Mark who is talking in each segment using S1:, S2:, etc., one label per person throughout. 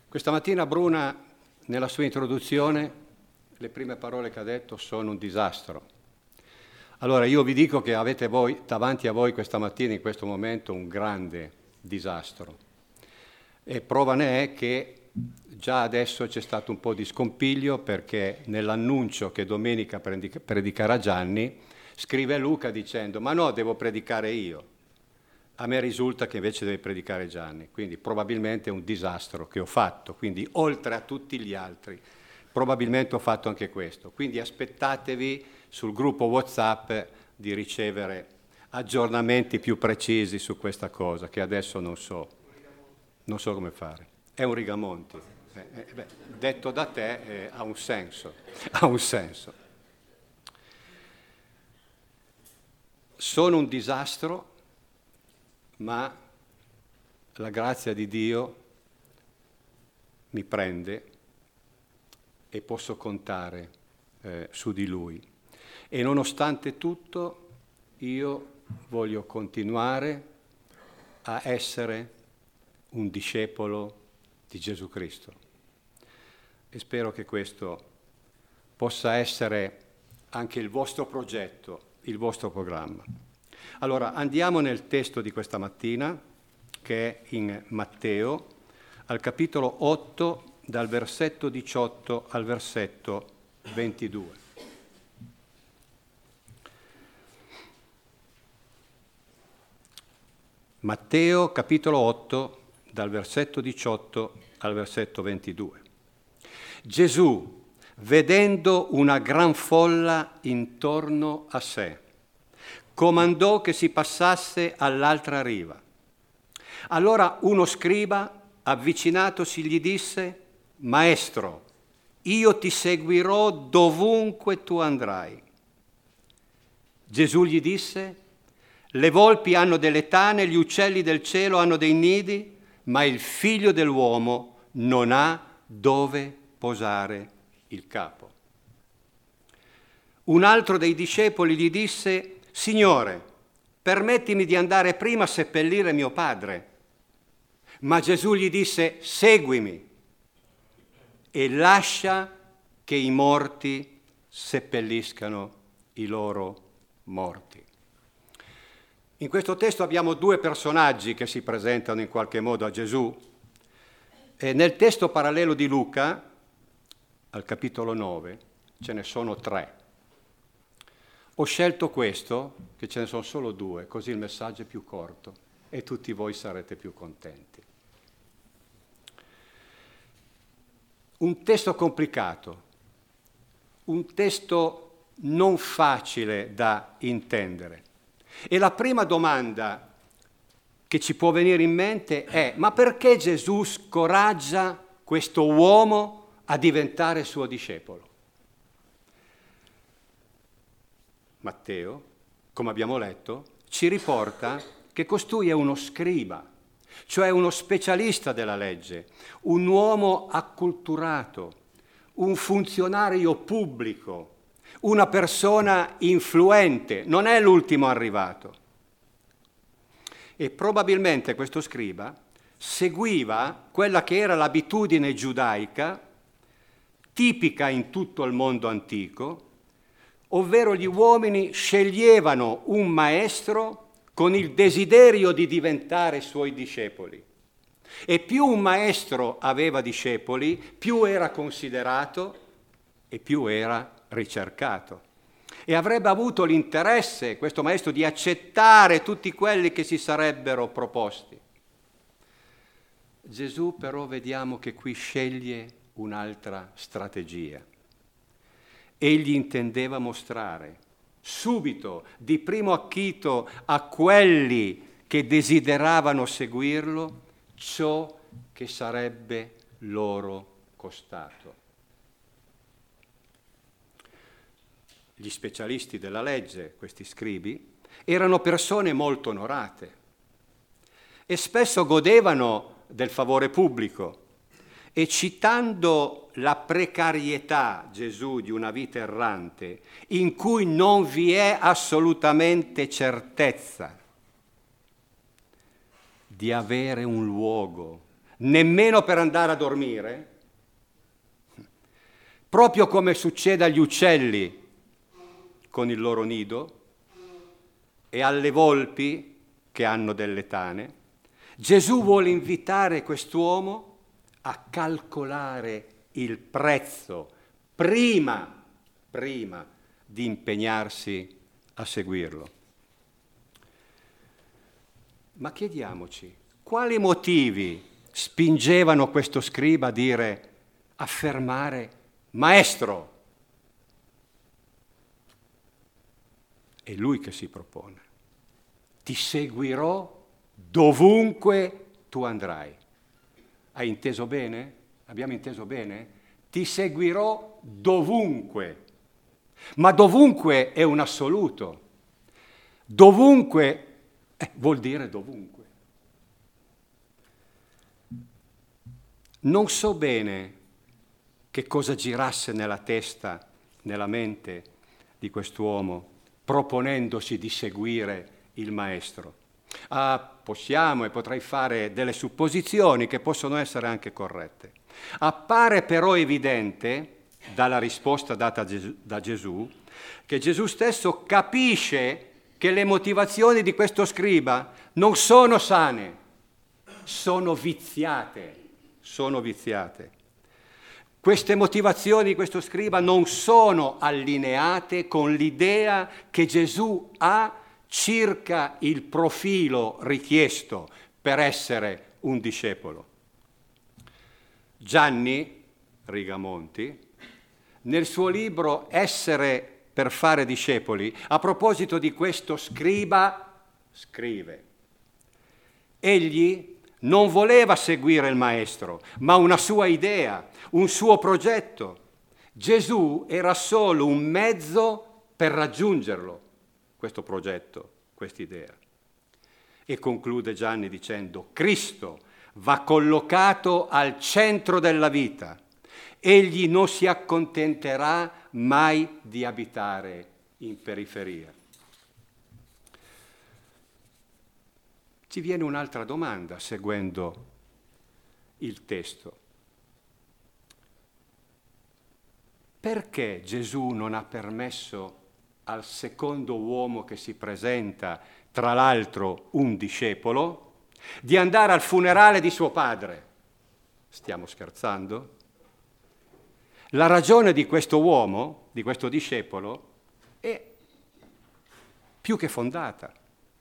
S1: Questa mattina Bruna, nella sua introduzione, le prime parole che ha detto sono un disastro. Allora io vi dico che avete voi, davanti a voi questa mattina, in questo momento, un grande disastro. E prova ne è che già adesso c'è stato un po' di scompiglio, perché nell'annuncio che domenica predicherà Gianni, scrive Luca dicendo: ma no, devo predicare io. A me risulta che invece deve predicare Gianni, quindi probabilmente è un disastro che ho fatto, quindi oltre a tutti gli altri, probabilmente ho fatto anche questo. Quindi aspettatevi sul gruppo WhatsApp di ricevere aggiornamenti più precisi su questa cosa, che adesso non so come fare. È un Rigamonti. Detto da te ha un senso, ha un senso. Sono un disastro, ma la grazia di Dio mi prende e posso contare su di Lui. E nonostante tutto io voglio continuare a essere un discepolo di Gesù Cristo. E spero che questo possa essere anche il vostro progetto, il vostro programma. Allora, andiamo nel testo di questa mattina, che è in Matteo, al capitolo 8, dal versetto 18 al versetto 22. Matteo, capitolo 8, dal versetto 18 al versetto 22. Gesù, vedendo una gran folla intorno a sé, comandò che si passasse all'altra riva. Allora uno scriba, avvicinatosi, gli disse: Maestro, io ti seguirò dovunque tu andrai. Gesù gli disse: le volpi hanno delle tane, gli uccelli del cielo hanno dei nidi, ma il figlio dell'uomo non ha dove posare il capo. Un altro dei discepoli gli disse: Signore, permettimi di andare prima a seppellire mio padre. Ma Gesù gli disse: seguimi e lascia che i morti seppelliscano i loro morti. In questo testo abbiamo due personaggi che si presentano in qualche modo a Gesù. E nel testo parallelo di Luca, al capitolo 9, ce ne sono tre. Ho scelto questo, che ce ne sono solo due, così il messaggio è più corto e tutti voi sarete più contenti. Un testo complicato, un testo non facile da intendere. E la prima domanda che ci può venire in mente è: ma perché Gesù scoraggia questo uomo a diventare suo discepolo? Matteo, come abbiamo letto, ci riporta che costui è uno scriba, cioè uno specialista della legge, un uomo acculturato, un funzionario pubblico, una persona influente, non è l'ultimo arrivato. E probabilmente questo scriba seguiva quella che era l'abitudine giudaica, tipica in tutto il mondo antico, ovvero gli uomini sceglievano un maestro con il desiderio di diventare suoi discepoli. E più un maestro aveva discepoli, più era considerato e più era ricercato. E avrebbe avuto l'interesse, questo maestro, di accettare tutti quelli che si sarebbero proposti. Gesù però vediamo che qui sceglie un'altra strategia. Egli intendeva mostrare subito, di primo acchito, a quelli che desideravano seguirlo, ciò che sarebbe loro costato. Gli specialisti della legge, questi scribi, erano persone molto onorate e spesso godevano del favore pubblico. E citando la precarietà, Gesù, di una vita errante, in cui non vi è assolutamente certezza di avere un luogo nemmeno per andare a dormire, proprio come succede agli uccelli con il loro nido e alle volpi che hanno delle tane. Gesù vuole invitare quest'uomo a calcolare il prezzo prima di impegnarsi a seguirlo. Ma chiediamoci, quali motivi spingevano questo scriba a dire, affermare, Maestro? È lui che si propone. Ti seguirò dovunque tu andrai. Hai inteso bene? Abbiamo inteso bene? Ti seguirò dovunque. Ma dovunque è un assoluto. Dovunque vuol dire dovunque. Non so bene che cosa girasse nella testa, nella mente di proponendosi di seguire il Maestro. Possiamo e potrei fare delle supposizioni che possono essere anche corrette. Appare però evidente, dalla risposta data da Gesù, che Gesù stesso capisce che le motivazioni di questo scriba non sono sane, sono viziate. Queste motivazioni di questo scriba non sono allineate con l'idea che Gesù ha circa il profilo richiesto per essere un discepolo. Gianni Rigamonti, nel suo libro Essere per fare discepoli, a proposito di questo scriba, scrive: egli non voleva seguire il Maestro, ma una sua idea, un suo progetto. Gesù era solo un mezzo per raggiungerlo, questo progetto, quest'idea. E conclude Gianni dicendo: Cristo va collocato al centro della vita. Egli non si accontenterà mai di abitare in periferia. Ci viene un'altra domanda seguendo il testo. Perché Gesù non ha permesso al secondo uomo che si presenta, tra l'altro un discepolo, di andare al funerale di suo padre? Stiamo scherzando? La ragione di questo uomo, di questo discepolo, è più che fondata.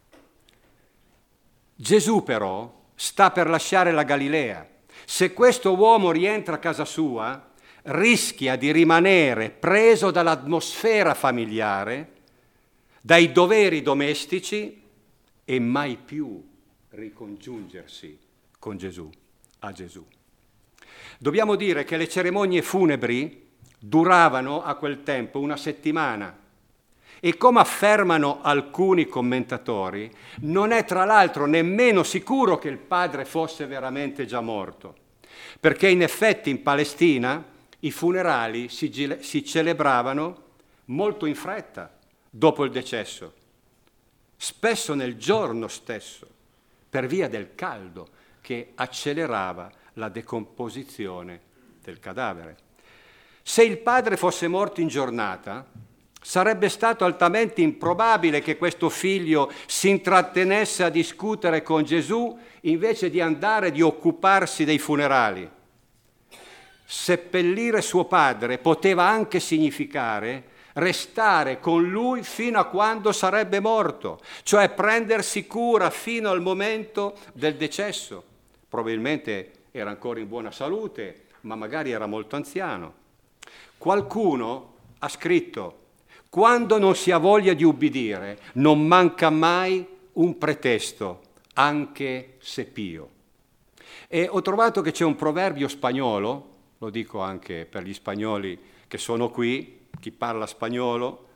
S1: Gesù però sta per lasciare la Galilea. Se questo uomo rientra a casa sua, rischia di rimanere preso dall'atmosfera familiare, dai doveri domestici e mai più ricongiungersi con Gesù, a Gesù. Dobbiamo dire che le cerimonie funebri duravano a quel tempo una settimana e, come affermano alcuni commentatori, non è tra l'altro nemmeno sicuro che il padre fosse veramente già morto, perché in effetti in Palestina i funerali si celebravano molto in fretta dopo il decesso, spesso nel giorno stesso, per via del caldo che accelerava la decomposizione del cadavere. Se il padre fosse morto in giornata, sarebbe stato altamente improbabile che questo figlio si intrattenesse a discutere con Gesù invece di andare di occuparsi dei funerali. Seppellire suo padre poteva anche significare restare con lui fino a quando sarebbe morto, cioè prendersi cura fino al momento del decesso. Probabilmente era ancora in buona salute, ma magari era molto anziano. Qualcuno ha scritto: quando non si ha voglia di ubbidire, non manca mai un pretesto, anche se pio. E ho trovato che c'è un proverbio spagnolo, lo dico anche per gli spagnoli che sono qui, chi parla spagnolo,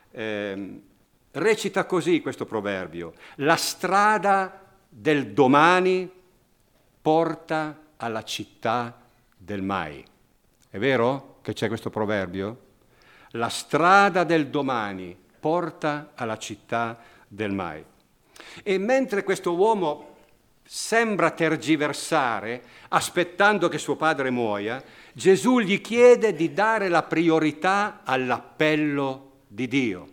S1: recita così questo proverbio: la strada del domani porta alla città del mai. È vero che c'è questo proverbio? La strada del domani porta alla città del mai. E mentre questo uomo sembra tergiversare, aspettando che suo padre muoia, Gesù gli chiede di dare la priorità all'appello di Dio.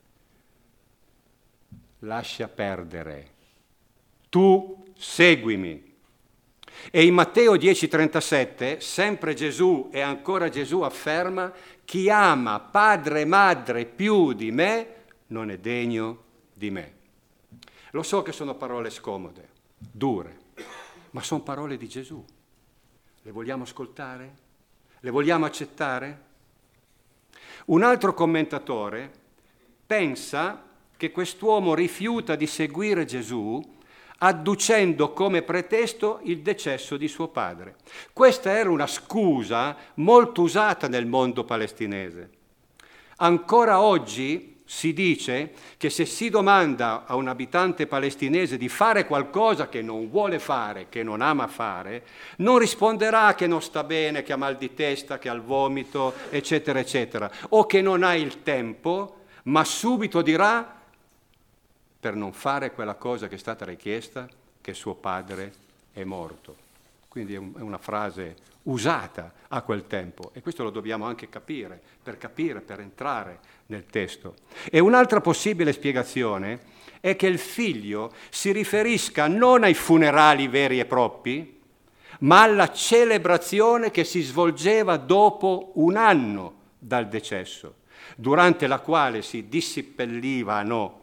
S1: Lascia perdere, tu seguimi. E in Matteo 10,37, sempre Gesù e ancora Gesù afferma: chi ama padre e madre più di me non è degno di me. Lo so che sono parole scomode, dure, ma sono parole di Gesù. Le vogliamo ascoltare? Le vogliamo accettare? Un altro commentatore pensa che quest'uomo rifiuta di seguire Gesù adducendo come pretesto il decesso di suo padre. Questa era una scusa molto usata nel mondo palestinese. Ancora oggi si dice che se si domanda a un abitante palestinese di fare qualcosa che non vuole fare, che non ama fare, non risponderà che non sta bene, che ha mal di testa, che ha il vomito, eccetera, eccetera, o che non ha il tempo, ma subito dirà, per non fare quella cosa che è stata richiesta, che suo padre è morto. Quindi è una frase usata a quel tempo e questo lo dobbiamo anche capire, per entrare nel testo. E un'altra possibile spiegazione è che il figlio si riferisca non ai funerali veri e propri, ma alla celebrazione che si svolgeva dopo un anno dal decesso, durante la quale si disseppellivano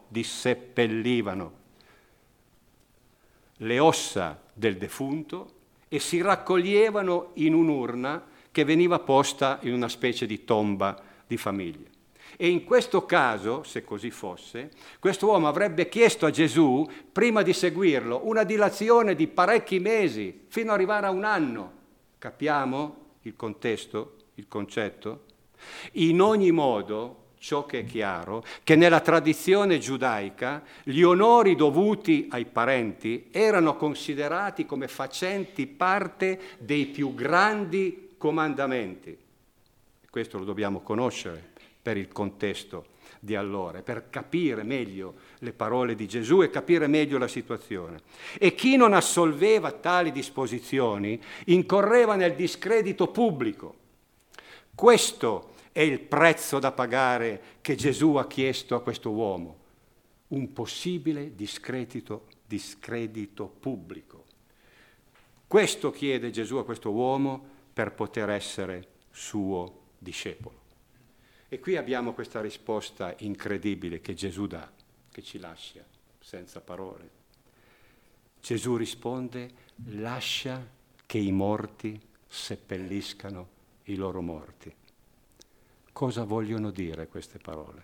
S1: le ossa del defunto e si raccoglievano in un'urna che veniva posta in una specie di tomba di famiglia. E in questo caso, se così fosse, questo uomo avrebbe chiesto a Gesù, prima di seguirlo, una dilazione di parecchi mesi, fino ad arrivare a un anno. Capiamo il contesto, il concetto? In ogni modo, ciò che è chiaro, che nella tradizione giudaica gli onori dovuti ai parenti erano considerati come facenti parte dei più grandi comandamenti. Questo lo dobbiamo conoscere per il contesto di allora, per capire meglio le parole di Gesù e capire meglio la situazione. E chi non assolveva tali disposizioni incorreva nel discredito pubblico. Questo è il prezzo da pagare che Gesù ha chiesto a questo uomo, un possibile discredito pubblico. Questo chiede Gesù a questo uomo per poter essere suo discepolo. E qui abbiamo questa risposta incredibile che Gesù dà, che ci lascia senza parole. Gesù risponde: lascia che i morti seppelliscano i loro morti. Cosa vogliono dire queste parole?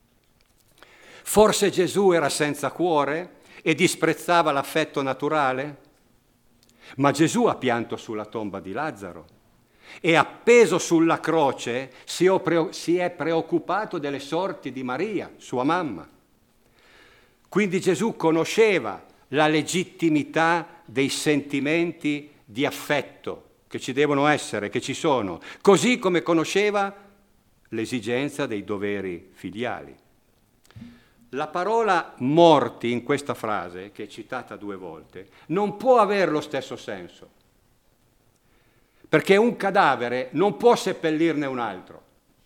S1: Forse Gesù era senza cuore e disprezzava l'affetto naturale? Ma Gesù ha pianto sulla tomba di Lazzaro e appeso sulla croce si è preoccupato delle sorti di Maria, sua mamma. Quindi Gesù conosceva la legittimità dei sentimenti di affetto che ci devono essere, che ci sono, così come conosceva l'esigenza dei doveri filiali. La parola morti in questa frase, che è citata 2 volte, non può avere lo stesso senso, perché un cadavere non può seppellirne un altro.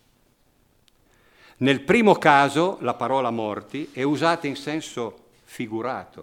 S1: Nel primo caso la parola morti è usata in senso figurato.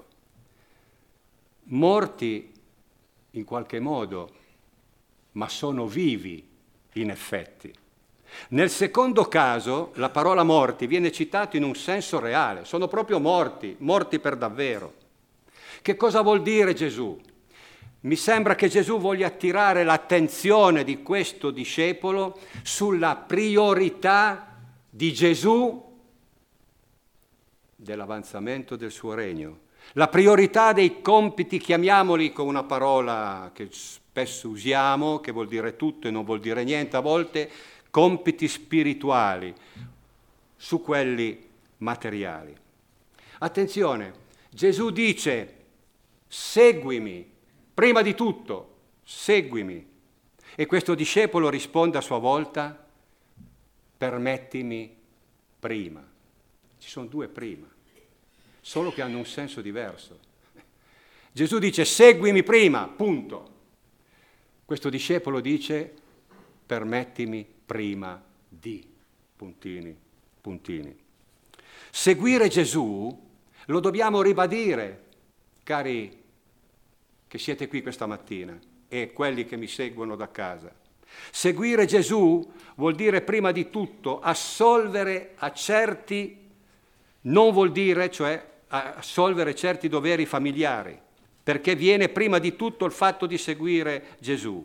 S1: Morti in qualche modo, ma sono vivi in effetti. Nel secondo caso la parola morti viene citata in un senso reale, sono proprio morti per davvero. Che cosa vuol dire Gesù? Mi sembra che Gesù voglia attirare l'attenzione di questo discepolo sulla priorità di Gesù dell'avanzamento del suo regno, la priorità dei compiti, chiamiamoli con una parola che spesso usiamo, che vuol dire tutto e non vuol dire niente a volte, compiti spirituali su quelli materiali. Attenzione, Gesù dice: seguimi, prima di tutto, seguimi. E questo discepolo risponde a sua volta: permettimi prima. Ci sono 2 prima, solo che hanno un senso diverso. Gesù dice seguimi prima, punto. Questo discepolo dice permettimi prima di, puntini, puntini. Seguire Gesù lo dobbiamo ribadire, cari che siete qui questa mattina e quelli che mi seguono da casa. Seguire Gesù vuol dire prima di tutto assolvere a certi, non vuol dire cioè assolvere certi doveri familiari, perché viene prima di tutto il fatto di seguire Gesù.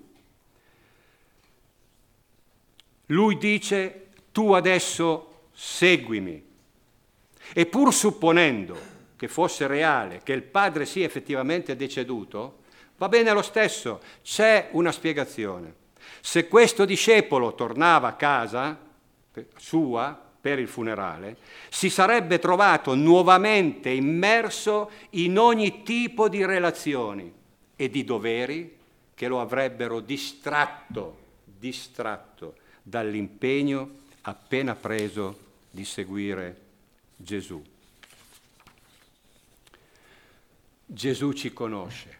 S1: Lui dice tu adesso seguimi. E pur supponendo che fosse reale, che il padre sia effettivamente deceduto, va bene lo stesso, c'è una spiegazione. Se questo discepolo tornava a casa sua per il funerale, si sarebbe trovato nuovamente immerso in ogni tipo di relazioni e di doveri che lo avrebbero distratto dall'impegno appena preso di seguire Gesù. Gesù ci conosce,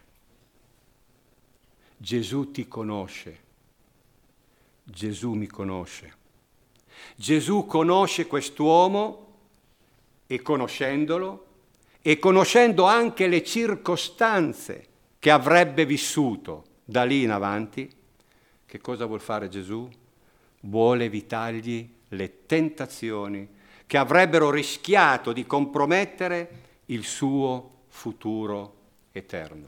S1: Gesù ti conosce, Gesù mi conosce. Gesù conosce quest'uomo e conoscendolo e conoscendo anche le circostanze che avrebbe vissuto da lì in avanti, che cosa vuol fare Gesù? Vuole evitargli le tentazioni che avrebbero rischiato di compromettere il suo futuro eterno.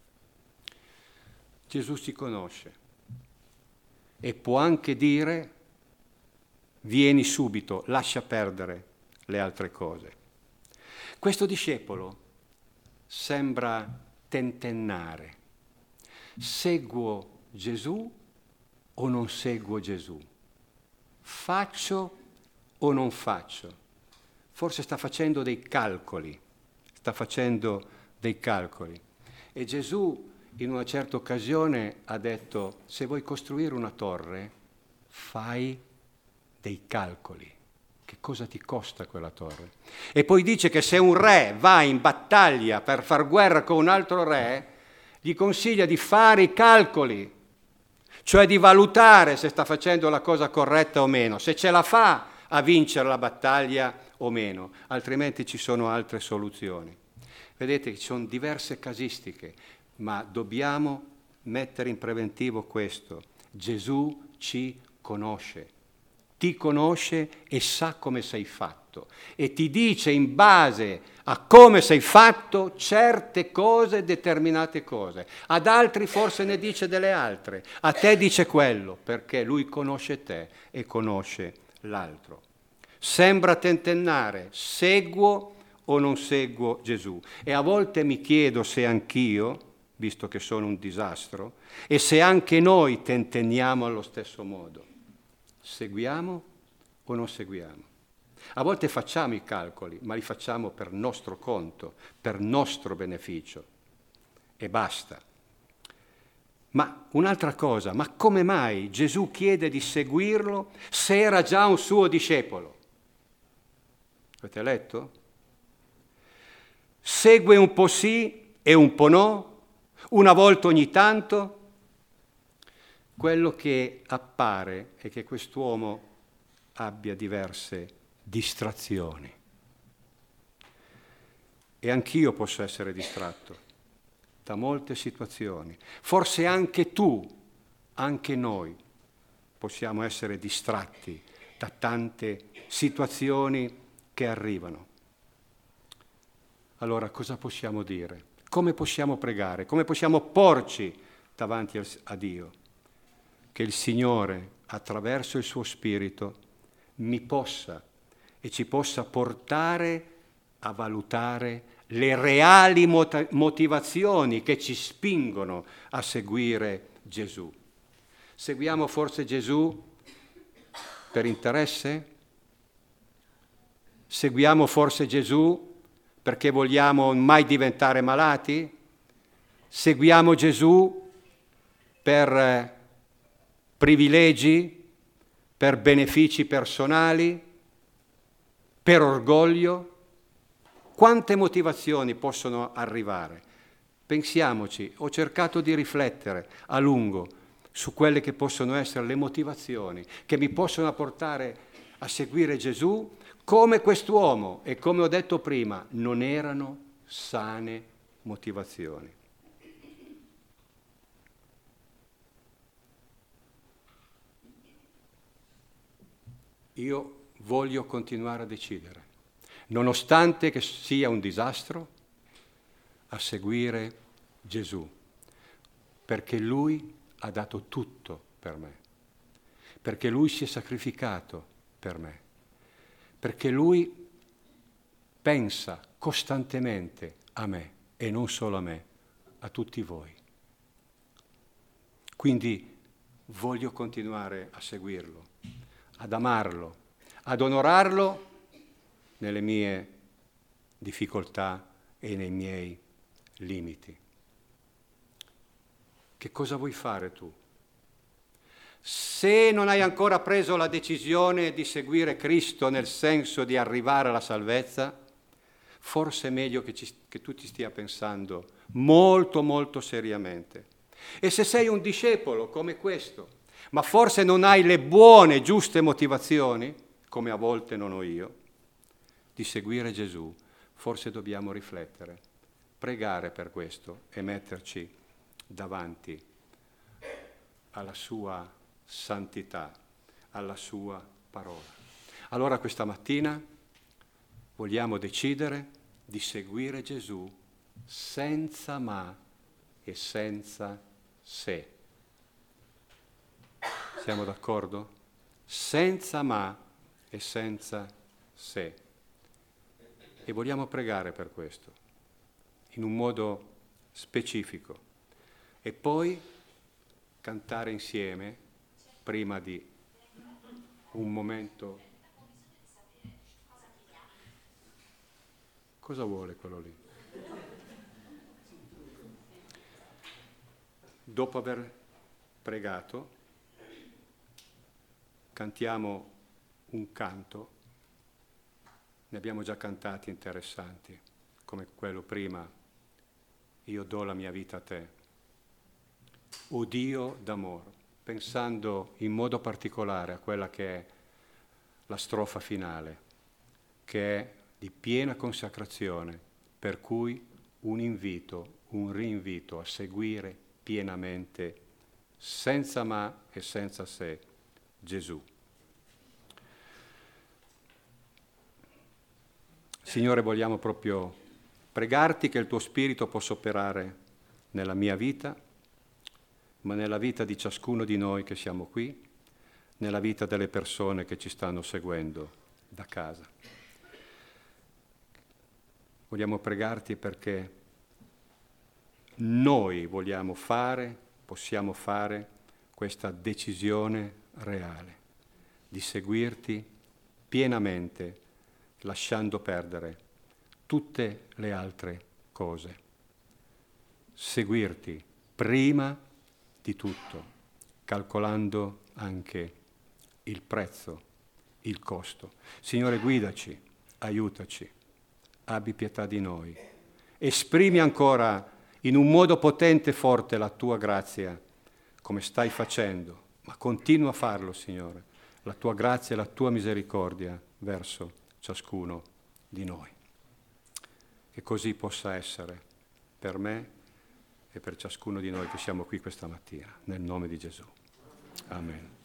S1: Gesù si conosce e può anche dire vieni subito, lascia perdere le altre cose. Questo discepolo sembra tentennare. Seguo Gesù o non seguo Gesù? Faccio o non faccio? Forse sta facendo dei calcoli. E Gesù in una certa occasione ha detto: se vuoi costruire una torre, fai dei calcoli. Che cosa ti costa quella torre? E poi dice che se un re va in battaglia per far guerra con un altro re, gli consiglia di fare i calcoli, cioè di valutare se sta facendo la cosa corretta o meno, se ce la fa a vincere la battaglia o meno, altrimenti ci sono altre soluzioni. Vedete che ci sono diverse casistiche, ma dobbiamo mettere in preventivo questo: Gesù ci conosce, ti conosce e sa come sei fatto e ti dice in base a come sei fatto certe cose, determinate cose. Ad altri forse ne dice delle altre, a te dice quello, perché lui conosce te e conosce l'altro. Sembra tentennare, seguo o non seguo Gesù. E a volte mi chiedo se anch'io, visto che sono un disastro, e se anche noi tentenniamo allo stesso modo. Seguiamo o non seguiamo? A volte facciamo i calcoli, ma li facciamo per nostro conto, per nostro beneficio. E basta. Ma un'altra cosa, ma come mai Gesù chiede di seguirlo se era già un suo discepolo? Avete letto? Segue un po' sì e un po' no, una volta ogni tanto. Quello che appare è che quest'uomo abbia diverse distrazioni. E anch'io posso essere distratto da molte situazioni. Forse anche tu, anche noi, possiamo essere distratti da tante situazioni che arrivano. Allora cosa possiamo dire? Come possiamo pregare? Come possiamo porci davanti a Dio? Che il Signore, attraverso il suo Spirito, mi possa e ci possa portare a valutare le reali motivazioni che ci spingono a seguire Gesù. Seguiamo forse Gesù per interesse? Seguiamo forse Gesù perché vogliamo mai diventare malati? Seguiamo Gesù per privilegi, per benefici personali, per orgoglio? Quante motivazioni possono arrivare? pensiamoci, ho cercato di riflettere a lungo su quelle che possono essere le motivazioni che mi possono portare a seguire Gesù, come quest'uomo, e come ho detto prima, non erano sane motivazioni. Io voglio continuare a decidere, nonostante che sia un disastro, a seguire Gesù, perché Lui ha dato tutto per me, perché Lui si è sacrificato per me, perché Lui pensa costantemente a me e non solo a me, a tutti voi. Quindi voglio continuare a seguirlo, ad amarlo, ad onorarlo nelle mie difficoltà e nei miei limiti. Che cosa vuoi fare tu? Se non hai ancora preso la decisione di seguire Cristo nel senso di arrivare alla salvezza, forse è meglio che tu ci stia pensando molto, molto seriamente. E se sei un discepolo come questo, ma forse non hai le buone, giuste motivazioni, come a volte non ho io, di seguire Gesù, forse dobbiamo riflettere, pregare per questo e metterci davanti alla sua santità, alla sua parola. Allora questa mattina vogliamo decidere di seguire Gesù senza ma e senza se. Siamo d'accordo? Senza ma e senza se. E vogliamo pregare per questo, in un modo specifico. E poi cantare insieme, prima di un momento. Cosa vuole quello lì? Dopo aver pregato, cantiamo un canto, ne abbiamo già cantati interessanti, come quello prima, io do la mia vita a te, o Dio d'amore, pensando in modo particolare a quella che è la strofa finale, che è di piena consacrazione, per cui un invito, un rinvito a seguire pienamente, senza ma e senza se, Gesù. Signore, vogliamo proprio pregarti che il tuo Spirito possa operare nella mia vita, ma nella vita di ciascuno di noi che siamo qui, nella vita delle persone che ci stanno seguendo da casa. Vogliamo pregarti perché noi vogliamo fare, possiamo fare questa decisione reale di seguirti pienamente, lasciando perdere tutte le altre cose. Seguirti prima di tutto, calcolando anche il prezzo, il costo. Signore, guidaci, aiutaci, abbi pietà di noi. Esprimi ancora in un modo potente e forte la tua grazia, come stai facendo, ma continua a farlo, Signore, la tua grazia e la tua misericordia verso ciascuno di noi. Che così possa essere per me e per ciascuno di noi che siamo qui questa mattina, nel nome di Gesù. Amen.